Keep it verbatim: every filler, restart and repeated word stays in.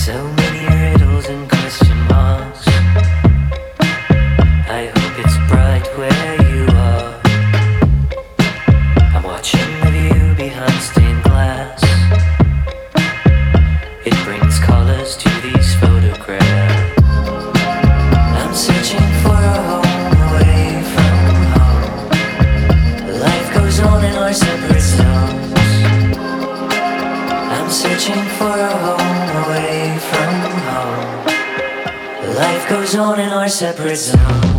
So many riddles and question marks. I hope it's bright where you are. I'm watching the view behind stained glass. It brings colors to these photographs. I'm searching for a home away from home. Life goes on in our separate zones. I'm searching for a home away from home. Life goes on in our separate zones.